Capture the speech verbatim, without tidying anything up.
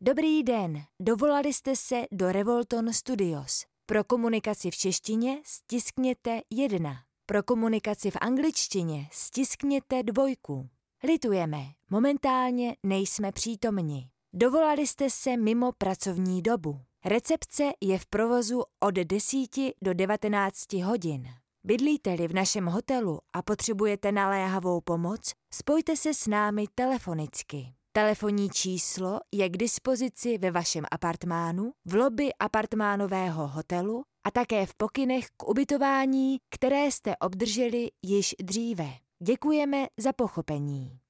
Dobrý den, dovolali jste se do Revolton Studios. Pro komunikaci v češtině stiskněte jedna. Pro komunikaci v angličtině stiskněte dvojku. Litujeme, momentálně nejsme přítomni. Dovolali jste se mimo pracovní dobu. Recepce je v provozu od deseti do devatenácti hodin. Bydlíte-li v našem hotelu a potřebujete naléhavou pomoc, spojte se s námi telefonicky. Telefonní číslo je k dispozici ve vašem apartmánu, v lobby apartmánového hotelu a také v pokynech k ubytování, které jste obdrželi již dříve. Děkujeme za pochopení.